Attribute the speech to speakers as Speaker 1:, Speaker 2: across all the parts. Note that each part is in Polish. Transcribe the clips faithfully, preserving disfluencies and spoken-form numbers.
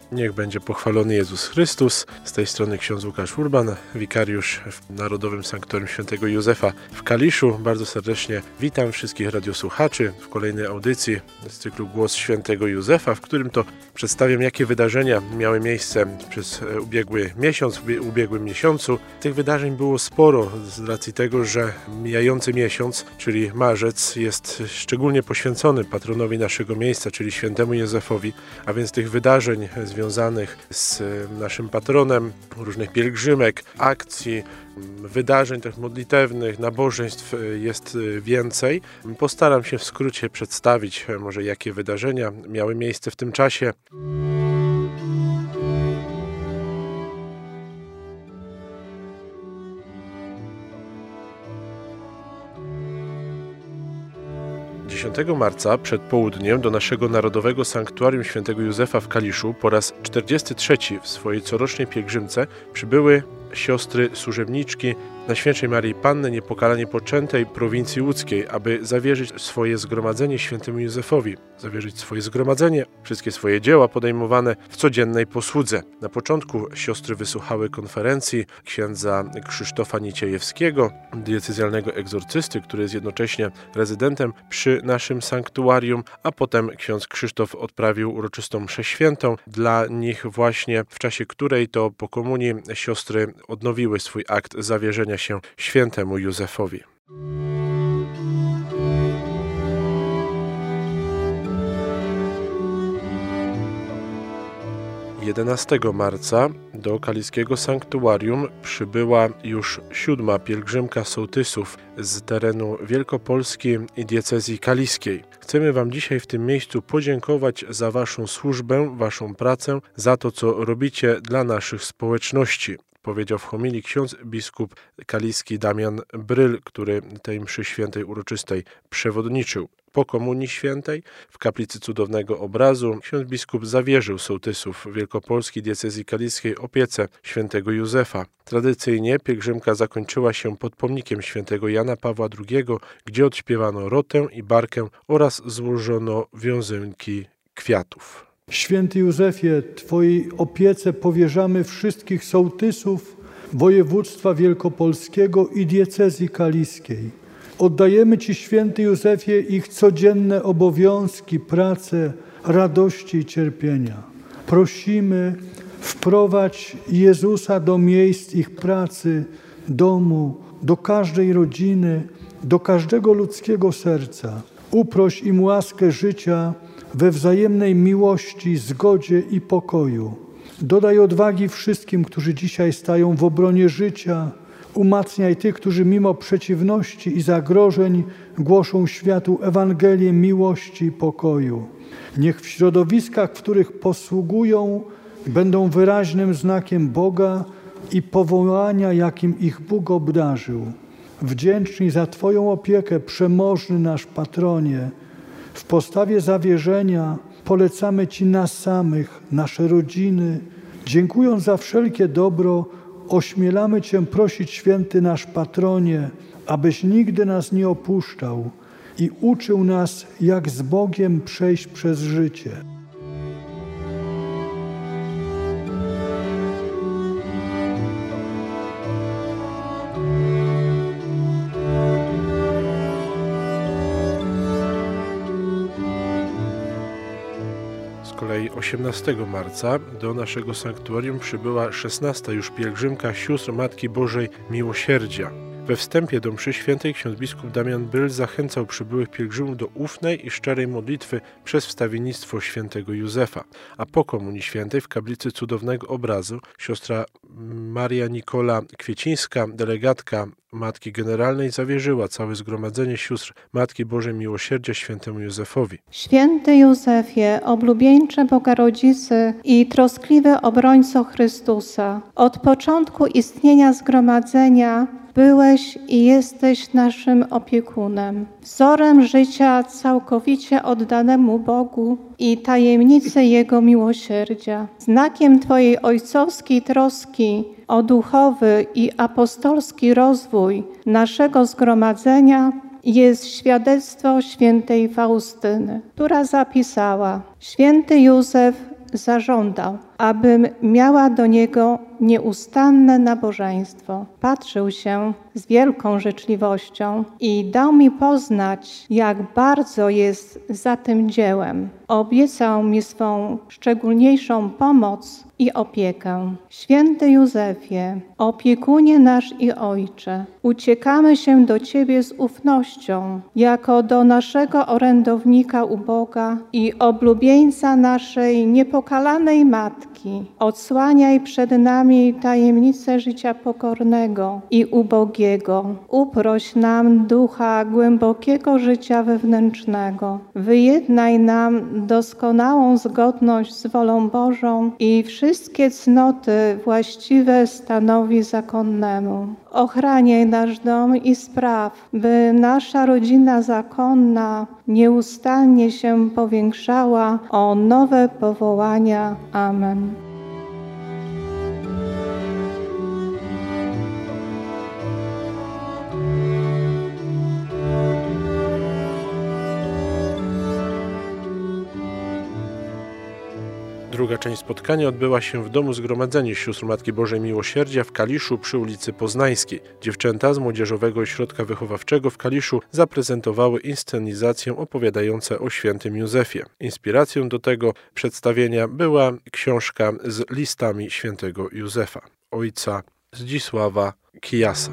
Speaker 1: Niech będzie pochwalony Jezus Chrystus. Z tej strony ksiądz Łukasz Urban, wikariusz w Narodowym Sanktuarium Świętego Józefa w Kaliszu. Bardzo serdecznie witam wszystkich radiosłuchaczy w kolejnej audycji z cyklu Głos Świętego Józefa, w którym to przedstawiam, jakie wydarzenia miały miejsce przez ubiegły miesiąc, w ubiegłym miesiącu. Tych wydarzeń było sporo z racji tego, że mijający miesiąc, czyli marzec, jest szczególnie poświęcony patronowi naszego miejsca, czyli Świętemu Józefowi, a więc tych wydarzeń związanych z naszym patronem, różnych pielgrzymek, akcji, wydarzeń tych modlitewnych, nabożeństw jest więcej. Postaram się w skrócie przedstawić może jakie wydarzenia miały miejsce w tym czasie. dziesiątego marca przed południem do naszego Narodowego Sanktuarium Świętego Józefa w Kaliszu po raz czterdziesty trzeci w swojej corocznej pielgrzymce przybyły siostry służebniczki Najświętszej Maryi Panny Niepokalanie Poczętej prowincji łódzkiej, aby zawierzyć swoje zgromadzenie Świętemu Józefowi, zawierzyć swoje zgromadzenie, wszystkie swoje dzieła podejmowane w codziennej posłudze. Na początku siostry wysłuchały konferencji księdza Krzysztofa Niciejewskiego, diecezjalnego egzorcysty, który jest jednocześnie rezydentem przy naszym sanktuarium, a potem ksiądz Krzysztof odprawił uroczystą mszę świętą dla nich właśnie, w czasie której to po komunii siostry odnowiły swój akt zawierzenia się Świętemu Józefowi. jedenastego marca do kaliskiego sanktuarium przybyła już siódma pielgrzymka sołtysów z terenu Wielkopolski i diecezji kaliskiej. Chcemy Wam dzisiaj w tym miejscu podziękować za Waszą służbę, Waszą pracę, za to, co robicie dla naszych społeczności, powiedział w homilii ksiądz biskup kaliski Damian Bryl, który tej mszy świętej uroczystej przewodniczył. Po Komunii Świętej w kaplicy Cudownego Obrazu ksiądz biskup zawierzył sołtysów Wielkopolskiej diecezji kaliskiej opiece Świętego Józefa. Tradycyjnie pielgrzymka zakończyła się pod pomnikiem Świętego Jana Pawła drugiego, gdzie odśpiewano rotę i barkę oraz złożono wiązanki kwiatów.
Speaker 2: Święty Józefie, Twojej opiece powierzamy wszystkich sołtysów województwa wielkopolskiego i diecezji kaliskiej. Oddajemy Ci, Święty Józefie, ich codzienne obowiązki, pracę, radości i cierpienia. Prosimy, wprowadź Jezusa do miejsc ich pracy, domu, do każdej rodziny, do każdego ludzkiego serca. Uproś im łaskę życia we wzajemnej miłości, zgodzie i pokoju. Dodaj odwagi wszystkim, którzy dzisiaj stają w obronie życia. Umacniaj tych, którzy mimo przeciwności i zagrożeń głoszą światu Ewangelię miłości i pokoju. Niech w środowiskach, w których posługują, będą wyraźnym znakiem Boga i powołania, jakim ich Bóg obdarzył. Wdzięczni za Twoją opiekę, przemożny nasz patronie, w postawie zawierzenia polecamy Ci nas samych, nasze rodziny. Dziękując za wszelkie dobro, ośmielamy Cię prosić, święty nasz patronie, abyś nigdy nas nie opuszczał i uczył nas, jak z Bogiem przejść przez życie.
Speaker 1: Z kolei osiemnastego marca do naszego sanktuarium przybyła szesnasta już pielgrzymka sióstr Matki Bożej Miłosierdzia. We wstępie do mszy świętej ksiądz biskup Damian Bryl zachęcał przybyłych pielgrzymów do ufnej i szczerej modlitwy przez wstawiennictwo Świętego Józefa. A po Komunii Świętej w kaplicy Cudownego Obrazu siostra Maria Nikola Kwiecińska, delegatka Matki Generalnej, zawierzyła całe zgromadzenie sióstr Matki Bożej Miłosierdzia Świętemu Józefowi.
Speaker 3: Święty Józefie, oblubieńcze Boga Rodzicy i troskliwy obrońco Chrystusa, od początku istnienia zgromadzenia byłeś i jesteś naszym opiekunem, wzorem życia całkowicie oddanemu Bogu i tajemnicy Jego miłosierdzia. Znakiem Twojej ojcowskiej troski o duchowy i apostolski rozwój naszego zgromadzenia jest świadectwo świętej Faustyny, która zapisała: Święty Józef zażądał, abym miała do Niego nieustanne nabożeństwo. Patrzył się z wielką życzliwością i dał mi poznać, jak bardzo jest za tym dziełem. Obiecał mi swą szczególniejszą pomoc i opiekę. Święty Józefie, opiekunie nasz i Ojcze, uciekamy się do Ciebie z ufnością, jako do naszego orędownika u Boga i oblubieńca naszej niepokalanej Matki. Odsłaniaj przed nami tajemnicę życia pokornego i ubogiego. Uproś nam ducha głębokiego życia wewnętrznego. Wyjednaj nam doskonałą zgodność z wolą Bożą i wszystkie cnoty właściwe stanowi zakonnemu. Ochraniaj nasz dom i spraw, by nasza rodzina zakonna nieustannie się powiększała o nowe powołania. Amen.
Speaker 1: Druga część spotkania odbyła się w Domu Zgromadzenia Sióstr Matki Bożej Miłosierdzia w Kaliszu przy ulicy Poznańskiej. Dziewczęta z Młodzieżowego Ośrodka Wychowawczego w Kaliszu zaprezentowały inscenizację opowiadającą o świętym Józefie. Inspiracją do tego przedstawienia była książka z listami świętego Józefa, ojca Zdzisława Kijasa.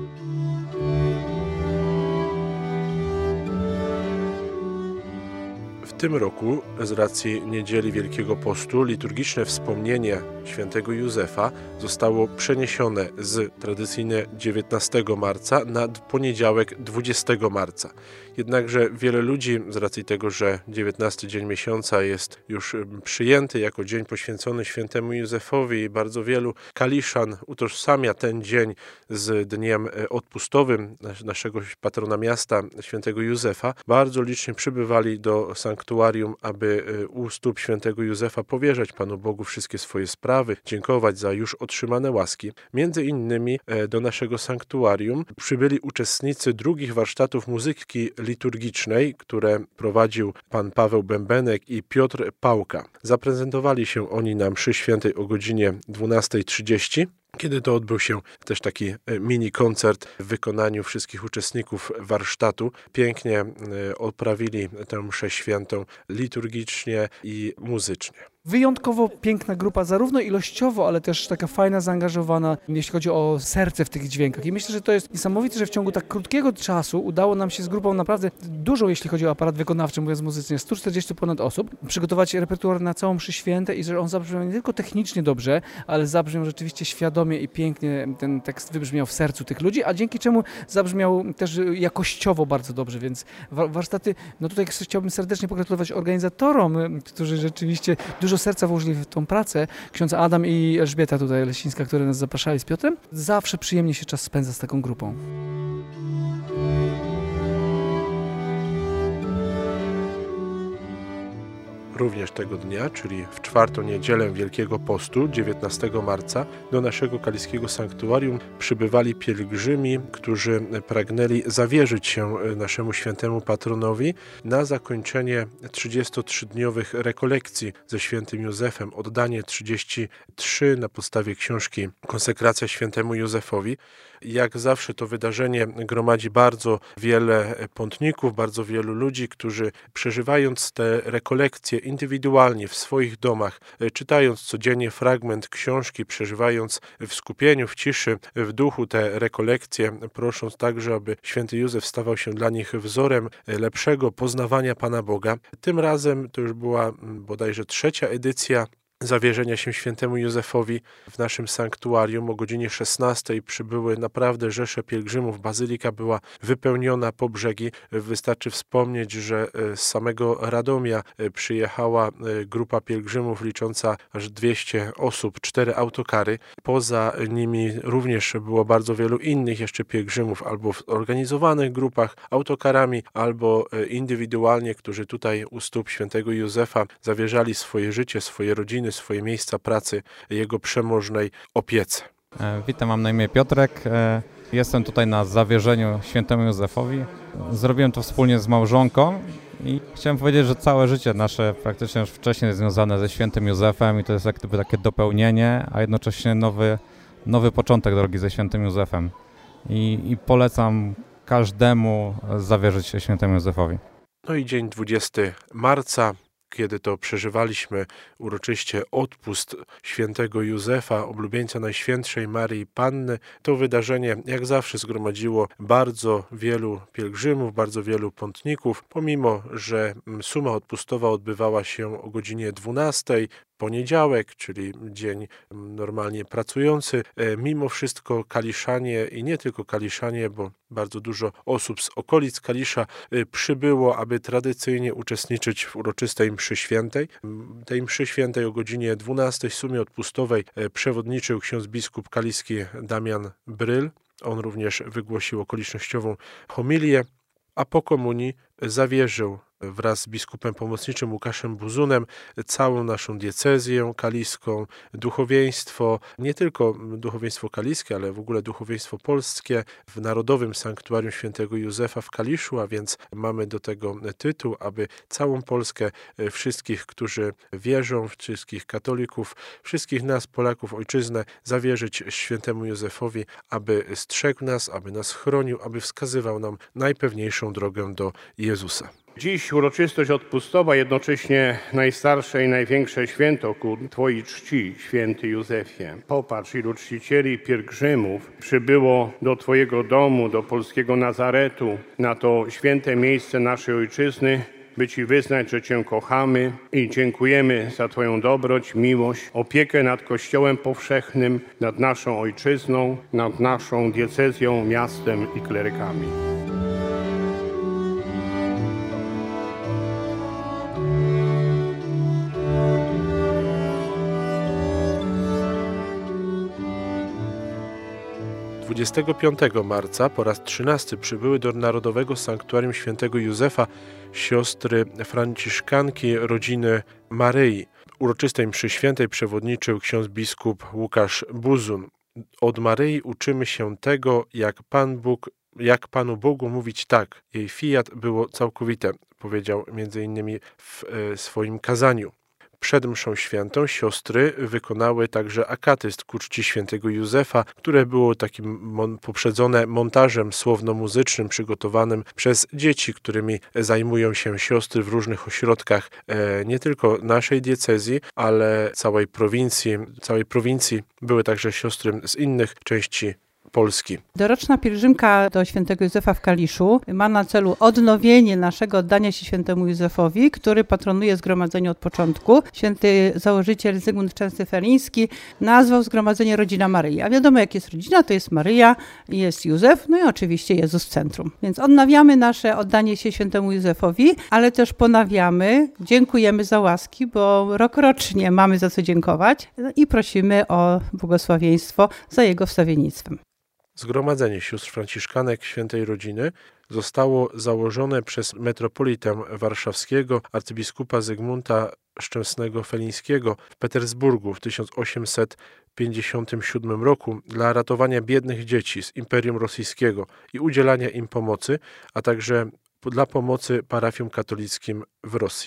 Speaker 1: W tym roku, z racji Niedzieli Wielkiego Postu, liturgiczne wspomnienie świętego Józefa zostało przeniesione z tradycyjnie dziewiętnastego marca na poniedziałek dwudziestego marca. Jednakże wiele ludzi, z racji tego, że dziewiętnasty dzień miesiąca jest już przyjęty jako dzień poświęcony świętemu Józefowi i bardzo wielu kaliszan utożsamia ten dzień z dniem odpustowym naszego patrona miasta, świętego Józefa, bardzo licznie przybywali do sanktuarium, aby u stóp świętego Józefa powierzać Panu Bogu wszystkie swoje sprawy, dziękować za już otrzymane łaski. Między innymi do naszego sanktuarium przybyli uczestnicy drugich warsztatów muzyki liturgicznej, które prowadził pan Paweł Bębenek i Piotr Pałka. Zaprezentowali się oni na mszy świętej o godzinie dwunastej trzydzieści. Kiedy to odbył się też taki mini koncert w wykonaniu wszystkich uczestników warsztatu. Pięknie odprawili tę mszę świętą liturgicznie i muzycznie.
Speaker 4: Wyjątkowo piękna grupa, zarówno ilościowo, ale też taka fajna, zaangażowana, jeśli chodzi o serce w tych dźwiękach. I myślę, że to jest niesamowite, że w ciągu tak krótkiego czasu udało nam się z grupą naprawdę dużo, jeśli chodzi o aparat wykonawczy, mówiąc muzycznie, sto czterdzieści ponad osób, przygotować repertuar na całą mszę świętę i że on zabrzmiał nie tylko technicznie dobrze, ale zabrzmiał rzeczywiście świadomie i pięknie, ten tekst wybrzmiał w sercu tych ludzi, a dzięki czemu zabrzmiał też jakościowo bardzo dobrze, więc warsztaty, no tutaj chciałbym serdecznie pogratulować organizatorom, którzy rzeczywiście dużo serca włożyli w tą pracę. Ksiądz Adam i Elżbieta tutaj Lesińska, które nas zapraszali z Piotrem. Zawsze przyjemnie się czas spędza z taką grupą.
Speaker 1: Również tego dnia, czyli w czwartą niedzielę Wielkiego Postu, dziewiętnastego marca, do naszego kaliskiego sanktuarium przybywali pielgrzymi, którzy pragnęli zawierzyć się naszemu świętemu patronowi na zakończenie trzydziestotrzydniowych rekolekcji ze świętym Józefem, oddanie trzydzieści trzy na podstawie książki Konsekracja świętemu Józefowi. Jak zawsze to wydarzenie gromadzi bardzo wiele pątników, bardzo wielu ludzi, którzy przeżywając te rekolekcje indywidualnie w swoich domach, czytając codziennie fragment książki, przeżywając w skupieniu, w ciszy, w duchu te rekolekcje, prosząc także, aby święty Józef stawał się dla nich wzorem lepszego poznawania Pana Boga. Tym razem to już była bodajże trzecia edycja zawierzenia się świętemu Józefowi w naszym sanktuarium. O godzinie szesnastej przybyły naprawdę rzesze pielgrzymów. Bazylika była wypełniona po brzegi. Wystarczy wspomnieć, że z samego Radomia przyjechała grupa pielgrzymów licząca aż dwieście osób, cztery autokary. Poza nimi również było bardzo wielu innych jeszcze pielgrzymów, albo w organizowanych grupach autokarami, albo indywidualnie, którzy tutaj u stóp świętego Józefa zawierzali swoje życie, swoje rodziny, swoje miejsca pracy jego przemożnej opiece.
Speaker 5: Witam, mam na imię Piotrek. Jestem tutaj na zawierzeniu świętemu Józefowi. Zrobiłem to wspólnie z małżonką I chciałem powiedzieć, że całe życie nasze praktycznie już wcześniej jest związane ze świętym Józefem i to jest jak gdyby takie dopełnienie, a jednocześnie nowy, nowy początek drogi ze świętym Józefem. I, i polecam każdemu zawierzyć się świętemu Józefowi.
Speaker 1: No i dzień dwudziestego marca, kiedy to przeżywaliśmy uroczyście odpust świętego Józefa, oblubieńca Najświętszej Maryi Panny, to wydarzenie jak zawsze zgromadziło bardzo wielu pielgrzymów, bardzo wielu pątników, pomimo że suma odpustowa odbywała się o godzinie dwunastej, poniedziałek, czyli dzień normalnie pracujący. Mimo wszystko Kaliszanie i nie tylko Kaliszanie, bo bardzo dużo osób z okolic Kalisza przybyło, aby tradycyjnie uczestniczyć w uroczystej mszy świętej. Tej mszy świętej o godzinie dwunastej w sumie odpustowej przewodniczył ksiądz biskup kaliski Damian Bryl. On również wygłosił okolicznościową homilię, a po komunii zawierzył wraz z biskupem pomocniczym Łukaszem Buzunem całą naszą diecezję kaliską, duchowieństwo, nie tylko duchowieństwo kaliskie, ale w ogóle duchowieństwo polskie w Narodowym Sanktuarium Świętego Józefa w Kaliszu, a więc mamy do tego tytuł, aby całą Polskę, wszystkich, którzy wierzą, wszystkich katolików, wszystkich nas, Polaków, ojczyznę, zawierzyć świętemu Józefowi, aby strzegł nas, aby nas chronił, aby wskazywał nam najpewniejszą drogę do Jezusa.
Speaker 6: Dziś uroczystość odpustowa, jednocześnie najstarsze i największe święto ku Twojej czci, święty Józefie. Popatrz, ilu czcicieli pielgrzymów przybyło do Twojego domu, do polskiego Nazaretu, na to święte miejsce naszej ojczyzny, by Ci wyznać, że Cię kochamy i dziękujemy za Twoją dobroć, miłość, opiekę nad Kościołem powszechnym, nad naszą ojczyzną, nad naszą diecezją, miastem i klerykami.
Speaker 1: dwudziestego piątego marca po raz trzynasty przybyły do Narodowego Sanktuarium Świętego Józefa siostry franciszkanki rodziny Maryi. Uroczystej mszy świętej przewodniczył ksiądz biskup Łukasz Buzun. Od Maryi uczymy się tego, jak Pan Bóg, jak Panu Bogu mówić tak. Jej fiat było całkowite, powiedział między innymi w e, swoim kazaniu. Przed mszą świętą siostry wykonały także akatyst ku czci świętego Józefa, które było takim mon- poprzedzone montażem słowno-muzycznym przygotowanym przez dzieci, którymi zajmują się siostry w różnych ośrodkach e, nie tylko naszej diecezji, ale całej prowincji. Całej prowincji były także siostry z innych części Polski.
Speaker 7: Doroczna pielgrzymka do świętego Józefa w Kaliszu ma na celu odnowienie naszego oddania się świętemu Józefowi, który patronuje zgromadzenie od początku. Święty założyciel Zygmunt Częstochowski nazwał zgromadzenie Rodzina Maryi. A wiadomo, jak jest rodzina, to jest Maryja, jest Józef, no i oczywiście Jezus w centrum. Więc odnawiamy nasze oddanie się świętemu Józefowi, ale też ponawiamy, dziękujemy za łaski, bo rokrocznie mamy za co dziękować i prosimy o błogosławieństwo za jego wstawiennictwem.
Speaker 1: Zgromadzenie sióstr franciszkanek Świętej Rodziny zostało założone przez metropolitę warszawskiego arcybiskupa Zygmunta Szczęsnego-Felińskiego w Petersburgu w tysiąc osiemset pięćdziesiątym siódmym roku dla ratowania biednych dzieci z Imperium Rosyjskiego i udzielania im pomocy, a także dla pomocy parafiom katolickim w Rosji.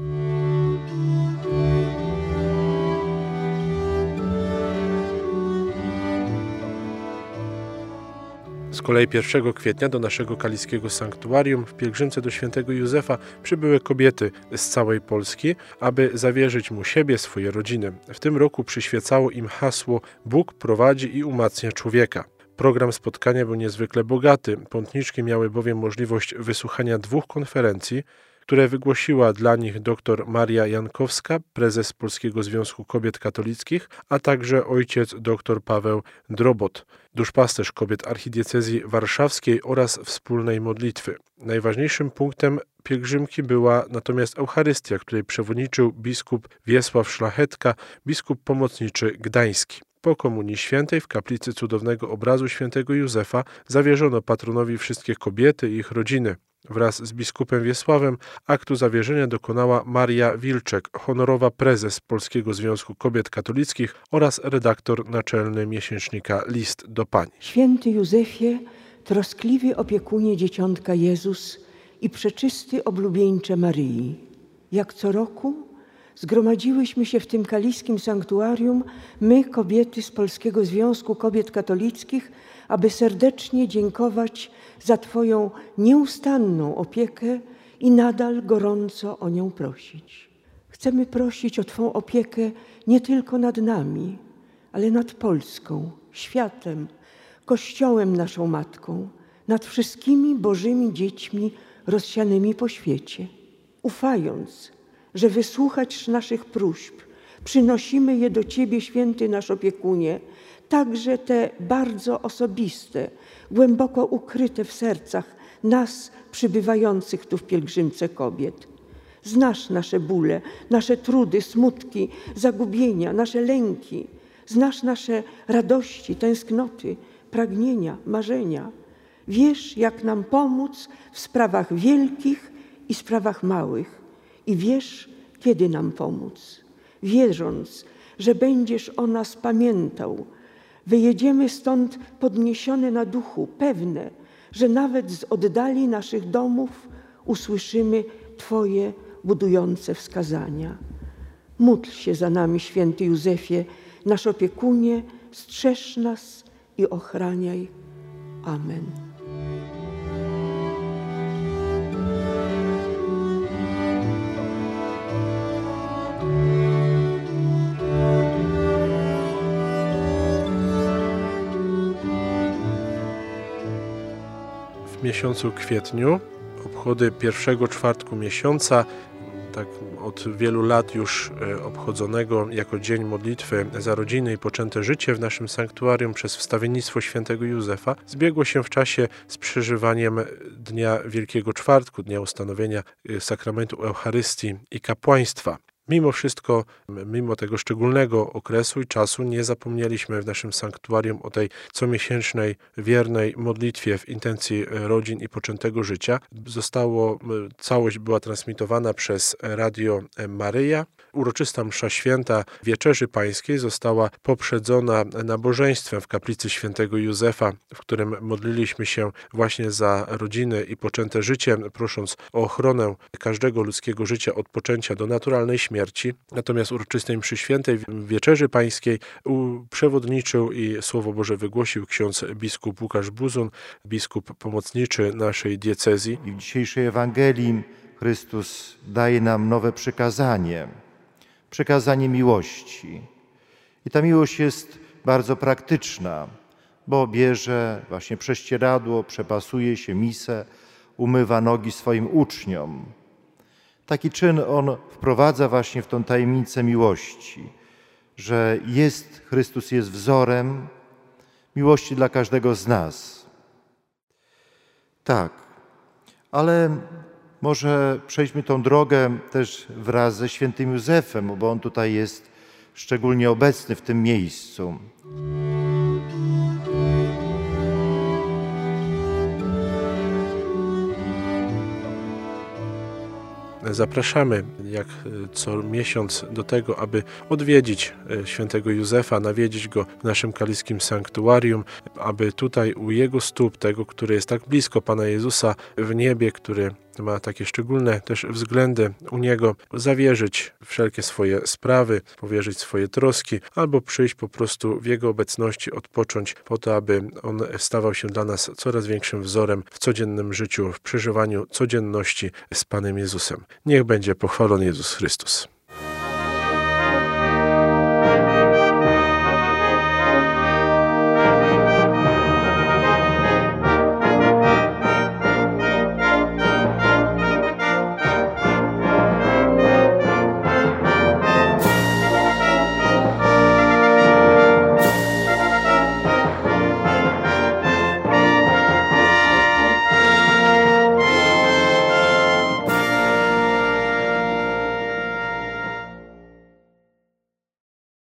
Speaker 1: Z kolei pierwszego kwietnia do naszego kaliskiego sanktuarium w pielgrzymce do świętego Józefa przybyły kobiety z całej Polski, aby zawierzyć mu siebie, swoje rodziny. W tym roku przyświecało im hasło Bóg prowadzi i umacnia człowieka. Program spotkania był niezwykle bogaty. Pątniczki miały bowiem możliwość wysłuchania dwóch konferencji, które wygłosiła dla nich dr Maria Jankowska, prezes Polskiego Związku Kobiet Katolickich, a także ojciec dr Paweł Drobot, duszpasterz kobiet archidiecezji warszawskiej oraz wspólnej modlitwy. Najważniejszym punktem pielgrzymki była natomiast Eucharystia, której przewodniczył biskup Wiesław Szlachetka, biskup pomocniczy gdański. Po Komunii Świętej w kaplicy cudownego obrazu świętego Józefa zawierzono patronowi wszystkie kobiety i ich rodziny. Wraz z biskupem Wiesławem aktu zawierzenia dokonała Maria Wilczek, honorowa prezes Polskiego Związku Kobiet Katolickich oraz redaktor naczelny miesięcznika List do Pani.
Speaker 8: Święty Józefie, troskliwy opiekunie dzieciątka Jezus i przeczysty oblubieńcze Maryi. Jak co roku zgromadziłyśmy się w tym kaliskim sanktuarium, my, kobiety z Polskiego Związku Kobiet Katolickich, aby serdecznie dziękować za Twoją nieustanną opiekę i nadal gorąco o nią prosić. Chcemy prosić o Twą opiekę nie tylko nad nami, ale nad Polską, światem, Kościołem naszą Matką, nad wszystkimi Bożymi dziećmi rozsianymi po świecie. Ufając, że wysłuchać naszych próśb, przynosimy je do Ciebie, święty nasz opiekunie, także te bardzo osobiste, głęboko ukryte w sercach nas przybywających tu w pielgrzymce kobiet. Znasz nasze bóle, nasze trudy, smutki, zagubienia, nasze lęki. Znasz nasze radości, tęsknoty, pragnienia, marzenia. Wiesz, jak nam pomóc w sprawach wielkich i sprawach małych. I wiesz, kiedy nam pomóc. Wierząc, że będziesz o nas pamiętał, wyjedziemy stąd podniesione na duchu, pewne, że nawet z oddali naszych domów usłyszymy Twoje budujące wskazania. Módl się za nami, święty Józefie, nasz opiekunie, strzeż nas i ochraniaj. Amen.
Speaker 1: W miesiącu kwietniu obchody pierwszego czwartku miesiąca, tak od wielu lat już obchodzonego jako Dzień Modlitwy za rodziny i poczęte życie w naszym sanktuarium przez wstawiennictwo świętego Józefa, zbiegło się w czasie z przeżywaniem Dnia Wielkiego Czwartku, Dnia ustanowienia sakramentu Eucharystii i kapłaństwa. Mimo wszystko, mimo tego szczególnego okresu i czasu, nie zapomnieliśmy w naszym sanktuarium o tej comiesięcznej, wiernej modlitwie w intencji rodzin i poczętego życia. Zostało, całość była transmitowana przez Radio Maryja. Uroczysta msza święta Wieczerzy Pańskiej została poprzedzona nabożeństwem w kaplicy świętego Józefa, w którym modliliśmy się właśnie za rodziny i poczęte życie, prosząc o ochronę każdego ludzkiego życia od poczęcia do naturalnej śmierci. Natomiast uroczystej mszy świętej Wieczerzy Pańskiej przewodniczył i Słowo Boże wygłosił ksiądz biskup Łukasz Buzun, biskup pomocniczy naszej diecezji.
Speaker 9: I w dzisiejszej Ewangelii Chrystus daje nam nowe przykazanie, przykazanie miłości. I ta miłość jest bardzo praktyczna, bo bierze właśnie prześcieradło, przepasuje się misę, umywa nogi swoim uczniom. Taki czyn on wprowadza właśnie w tą tajemnicę miłości, że jest, Chrystus jest wzorem miłości dla każdego z nas. Tak, ale może przejdźmy tą drogę też wraz ze świętym Józefem, bo on tutaj jest szczególnie obecny w tym miejscu.
Speaker 1: Zapraszamy jak co miesiąc do tego, aby odwiedzić świętego Józefa, nawiedzić go w naszym kaliskim sanktuarium, aby tutaj u jego stóp, tego, który jest tak blisko Pana Jezusa w niebie, który ma takie szczególne też względy u Niego, zawierzyć wszelkie swoje sprawy, powierzyć swoje troski, albo przyjść po prostu w Jego obecności, odpocząć po to, aby On stawał się dla nas coraz większym wzorem w codziennym życiu, w przeżywaniu codzienności z Panem Jezusem. Niech będzie pochwalony Jezus Chrystus.